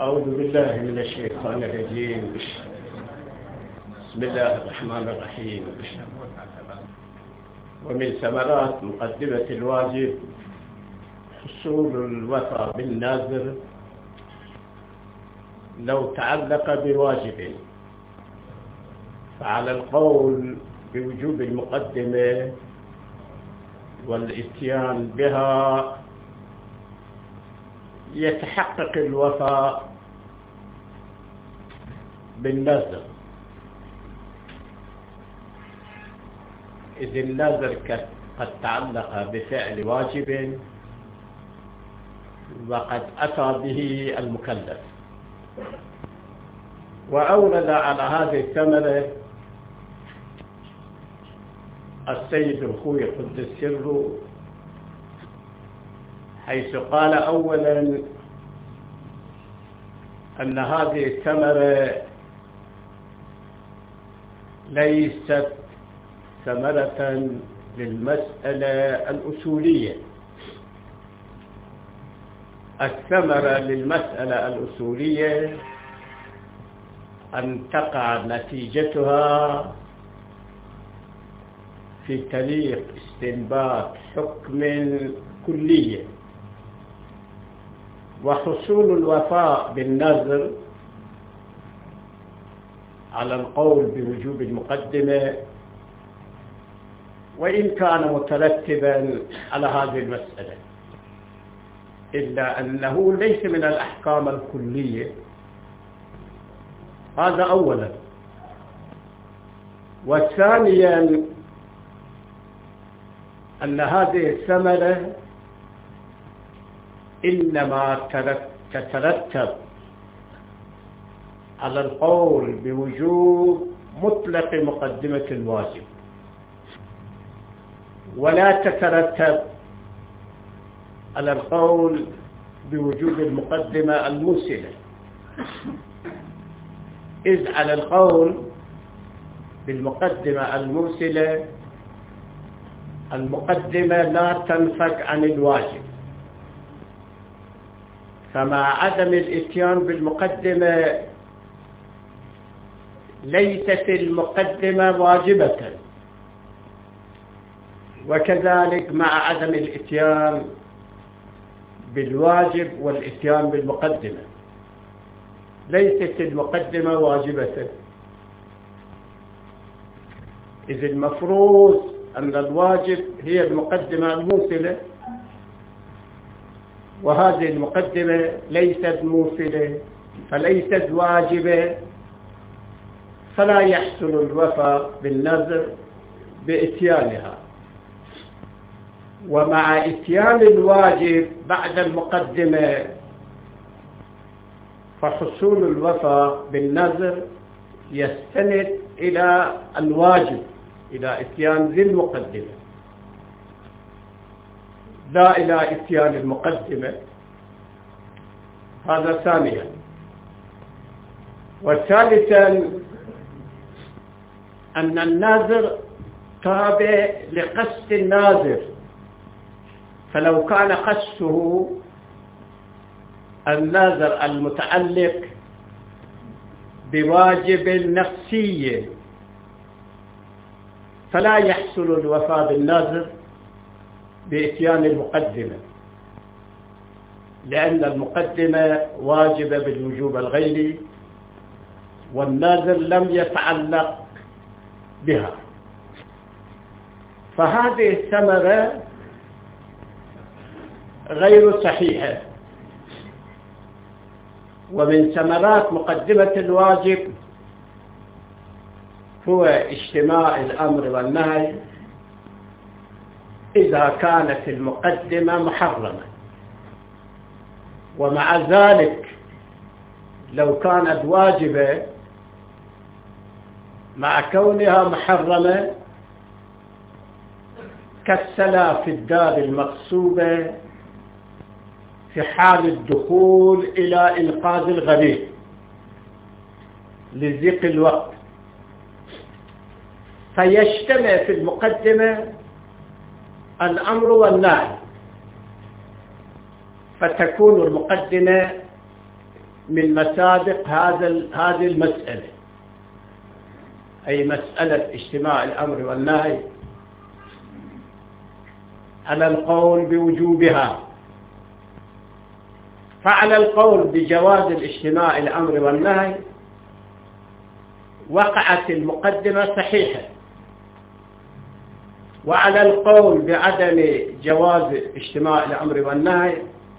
أعوذ بالله من الشيطان الرجيم. بسم الله الرحمن الرحيم. ومن ثمرات مقدمة الواجب حصول الوفاء بالناذر لو تعلق بواجب، فعلى القول بوجوب المقدمة والإتيان بها يتحقق الوفاء بالنذر، إذ النذر قد تعلق بفعل واجب وقد أتى به المكلف. وأورد على هذه الثمرة السيد الخوي قدس سره، حيث قال أولا أن هذه الثمرة ليست ثمرة للمسألة الأصولية. الثمرة للمسألة الأصولية أن تقع نتيجتها في طريق استنباط حكم كلية، وحصول الوفاء بالنذر على القول بوجوب المقدمة وإن كان مترتبا على هذه المسألة، إلا أنه ليس من الأحكام الكلية. هذا أولا. وثانيا أن هذه الثمرة إنما تترتب على القول بوجوب مطلق مقدمة الواجب، ولا تترتب على القول بوجوب المقدمة الموصلة، إذ على القول بالمقدمة الموصلة المقدمة لا تنفك عن الواجب، فمع عدم الإتيان بالمقدمة ليست المقدمة واجبة، وكذلك مع عدم الإتيان بالواجب والإتيان بالمقدمة ليست المقدمة واجبة. إذ المفروض أن الواجب هي المقدمة الموصلة، وهذه المقدمة ليست موصلة فليست واجبة، فلا يحصل الوفاء بالنذر بإتيانها. ومع إتيان الواجب بعد المقدمة فحصول الوفاء بالنذر يستند إلى الواجب، إلى إتيان ذي المقدمة، لا إلى إتيان المقدمة. هذا ثانيا. وثالثا أن الناذر تابع لقصد الناذر، فلو كان قصده الناذر المتعلق بواجب نفسي فلا يحصل الوفاء بالناذر بإتيان المقدمة، لأن المقدمة واجبة بالوجوب الغيري والناذر لم يتعلق بها. فهذه الثمرة غير صحيحة. ومن ثمرات مقدمة الواجب هو اجتماع الأمر والنهي إذا كانت المقدمة محرمة، ومع ذلك لو كانت واجبة مع كونها محرمة كالصلاة في الدار المغصوبة في حال الدخول إلى إنقاذ الغريب لضيق الوقت، فيجتمع في المقدمة الأمر والنهي، فتكون المقدمة من مسابق هذه المسألة، أي مسألة اجتماع الأمر والنهي، على القول بوجوبها. فعلى القول بجواز الاجتماع الأمر والنهي وقعت المقدمة صحيحة، وعلى القول بعدم جواز اجتماع الأمر والنهي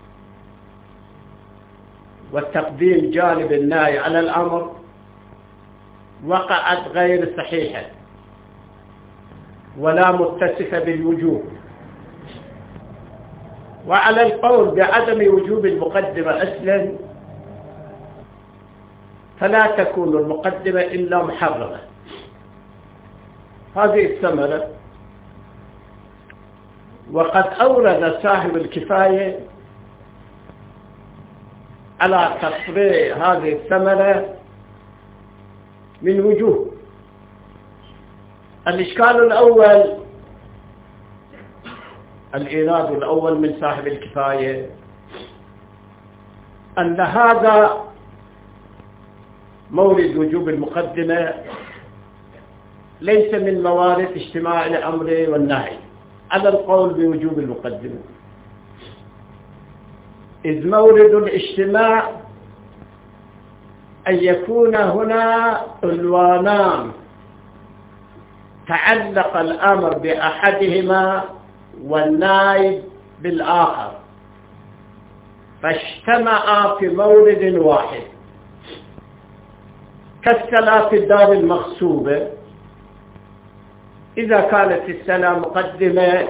والتقديم جانب النهي على الأمر وقعت غير صحيحة ولا متصفة بالوجوب. وعلى القول بعدم وجوب المقدمة أصلا فلا تكون المقدمة إلا محرمة. هذه الثمرة. وقد أورد صاحب الكفاية على تصريح هذه الثمرة من وجوه. الإشكال الأول، الإيراد الأول من صاحب الكفاية، أن هذا مورد وجوب المقدمة ليس من موارد اجتماع الأمر والنهي على القول بوجوب المقدمة، إذ مورد الاجتماع أن يكون هنا عنوانان تعلق الأمر بأحدهما والنهي بالآخر فاجتمعا في مورد واحد، كالصلاة في الدار المغصوبة إذا كانت الصلاة مقدمة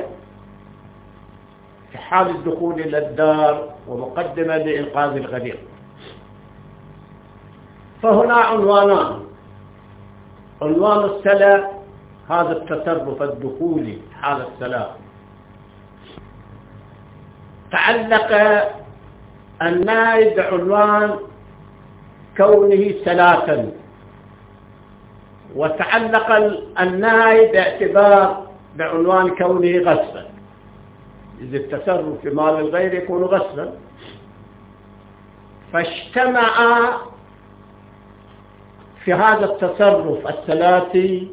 في حال الدخول إلى الدار ومقدمة لإنقاذ الغريق. فهنا عنوانان: عنوان الصلاة هذا التصرف الدخولي حال الصلاة، تعلق النهي بعنوان كونه صلاة، وتعلق النهي باعتبار بعنوان كونه غصبا، إذا التصرف في مال الغير يكون غصبا. فاجتمع في هذا التصرف الثلاثي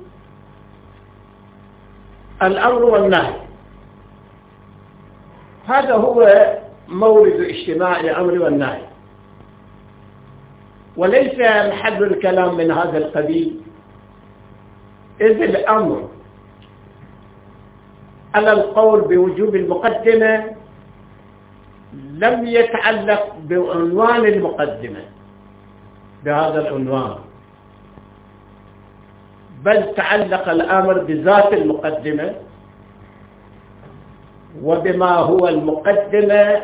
الأمر والنهي. هذا هو مورد اجتماع الأمر والنهي، وليس محل الكلام من هذا القبيل، إذ الأمر على القول بوجوب المقدمة لم يتعلق بعنوان المقدمة بهذا العنوان، بل تعلق الأمر بذات المقدمة وبما هو المقدمة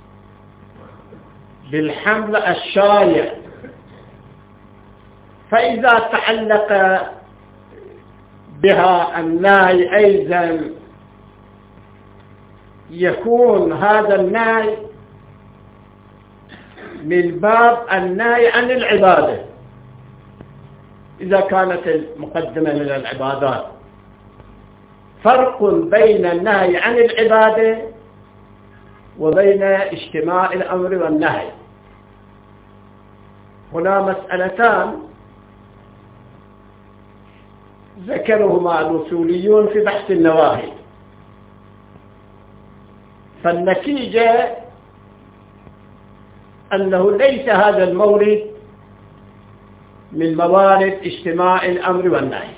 بالحمل الشايع. فإذا تعلق بها النهي أيضا يكون هذا النهي من باب النهي عن العبادة إذا كانت المقدمة من العبادات. فرق بين النهي عن العبادة وبين اجتماع الأمر والنهي. هنا مسألتان ذكرهما الأصوليون في بحث النواهي، فالنتيجة أنه ليس هذا المورد من موارد اجتماع الأمر والنهي.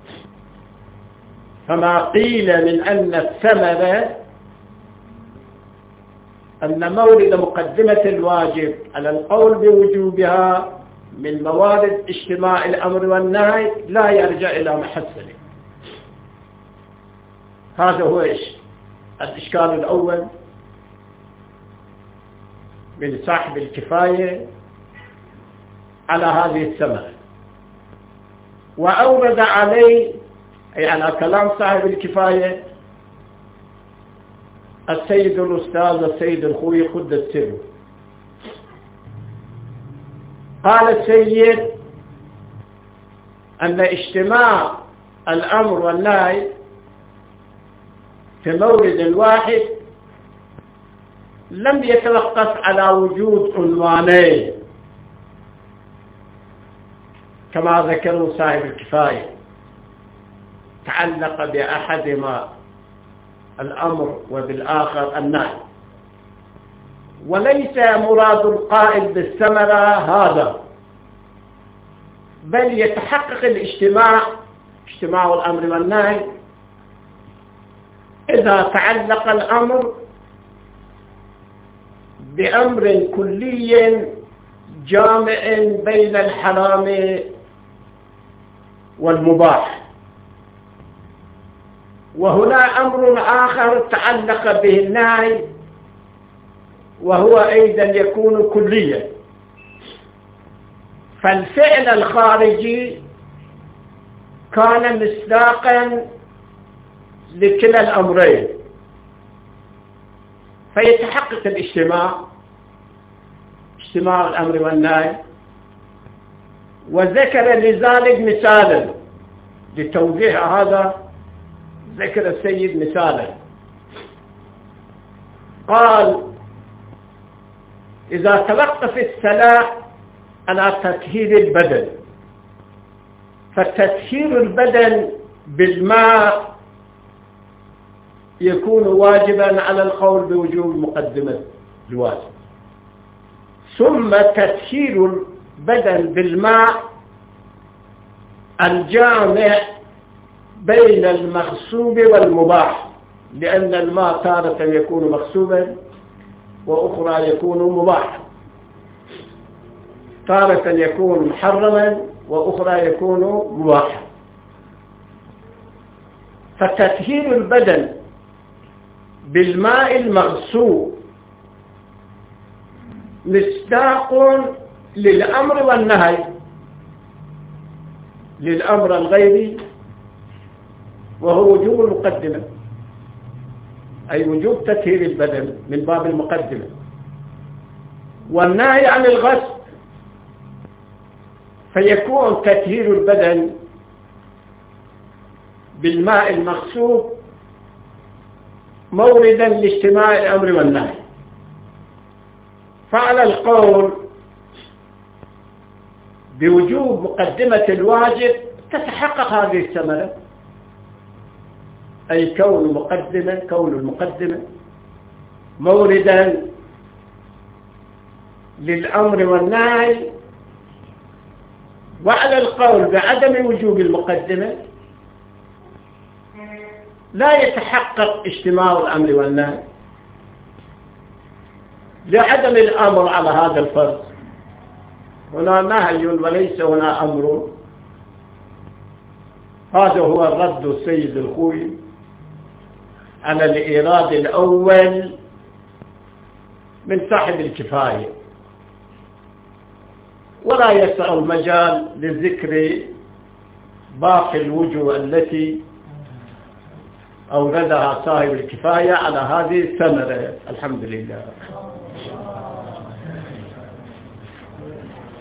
فما قيل من أن الثمرة أن مورد مقدمة الواجب على القول بوجوبها من موارد اجتماع الأمر والنهي لا يرجع إلى محصله. هذا هو الإشكال الأول من صاحب الكفاية على هذه الثمرة. وأورد عليه، أي على كلام صاحب الكفاية، السيد الأستاذ السيد الخوي قدس سره. قال السيد أن اجتماع الأمر والنهي في مورد واحد لم يتوقف على وجود عنوانين كما ذكروا صاحب الكفاية تعلق بأحدهما الأمر وبالآخر النهي، وليس مراد القائل بالثمرة هذا، بل يتحقق اجتماع الأمر والنهي إذا تعلق الأمر بأمر كلي جامع بين الحرام والمباح، وهنا أمر آخر تعلق به النهي وهو أيضا يكون كليا، فالفعل الخارجي كان مصداقا لكلا الأمرين، فيتحقق اجتماع الأمر والنهي. وذكر لذلك مثالا لتوضيح هذا، ذكر السيد مثالا قال: إذا توقف الصلاة على تطهير البدن، فتطهير البدن بالماء يكون واجبا على القول بوجوب مقدمة الواجب، ثم تطهير البدن بالماء الجامع بين المغصوب والمباح، لأن الماء تارة يكون مغصوبا وأخرى يكون مباحا، تارة يكون محرما وأخرى يكون مباحا. فتطهير البدن بالماء المغصوب مصداق للأمر والنهي، للأمر الغيبي وهو وجوب المقدمة، أي وجوب تطهير البدن من باب المقدمة، والنهي عن الغسل فيكون تطهير البدن بالماء المغصوب موردا لاجتماع الأمر والنهي. فعلى القول بوجوب مقدمة الواجب تتحقق هذه الثمرة، أي كون المقدمة موردا للأمر والنهي. وعلى القول بعدم وجوب المقدمة لا يتحقق اجتماع الأمر والنهي لعدم الأمر على هذا الفرض. هنا نهي وليس هنا أمر. هذا هو الرد السيد الخوي على الإيراد الأول من صاحب الكفاية، ولا يسع المجال لذكر باقي الوجوه التي أوردها صاحب الكفاية على هذه الثمرة. الحمد لله.